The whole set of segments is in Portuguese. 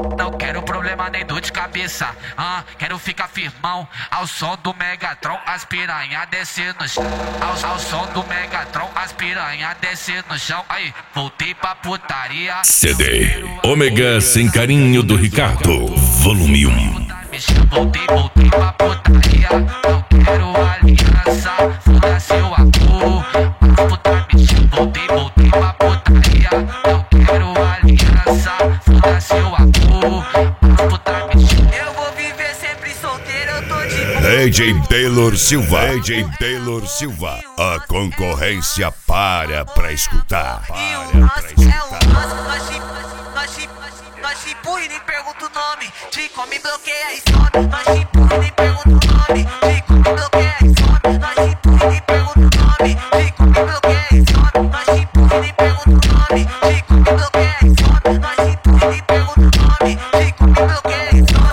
Não quero problema nem dor de cabeça, quero ficar firmão. Ao som do Megatron, as piranha descer no chão. Ao som do Megatron, as piranha descer no chão. Aí, voltei pra putaria. CD Ômega Sem Carinho do Ricardo, volume 1. Voltei pra putaria. Não quero aliança, foda seu amor. Puta me voltei pra putaria. Não quero aliança, foda seu amor. Puta me eu vou viver sempre solteiro, eu tô de boa. DJ Taylor Silva, a concorrência pra escutar. E o nosso é o nosso, nós te empurra e nem pergunta o nome. Te come, bloqueia e some. Nós te empurra e nem pergunta o nome. Te come, bloqueia e some. Nós te empurra e nem pergunta o nome. Te come, bloqueia e some. Nós te empurra e nem pergunta o nome. Te come, bloqueia e some. Nós te empurra e nem pergunta o nome. Te come, bloqueia e some.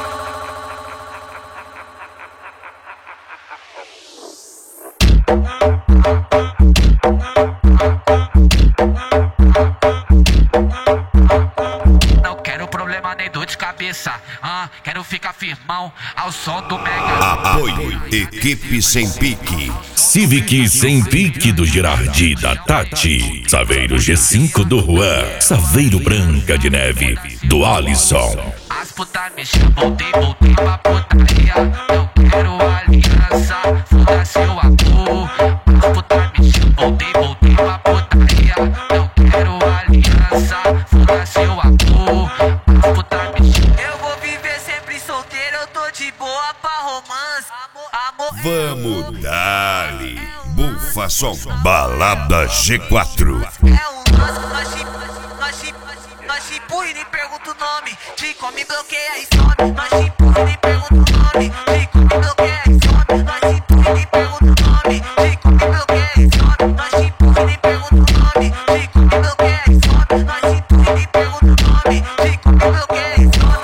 Não quero problema nem dor de cabeça, quero ficar firmão. Ao som do Mega. Apoio Equipe Sem Pique, Civic Sem Pique do Girardi da Tati, Saveiro G5 do Juan, Saveiro Branca de Neve do Alisson. As puta me voltei pra putaria. Não quero aliança, foda seu amor. As puta me voltei pra putaria. Não quero aliança, foda seu amor. As puta me eu vou viver sempre solteiro, eu tô de boa pra romance. Amor, Vamos dali, bufa som, balada G4. é o nosso, nós te empurra e nem pergunta o nome. Te come, bloqueia e some. Nós te empurra e nem pergunta o nome. Te come, bloqueia e some. Nós te empurra e nem pergunta o nome. Te come, bloqueia e some. Nós te empurra e nem pergunta o nome. Te come, bloqueia e some. Nós te empurra e nem pergunta o nome. Te come, bloqueia e some.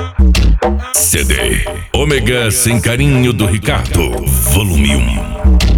CD Ômega Sem Carinho do Ricardo, volume 1.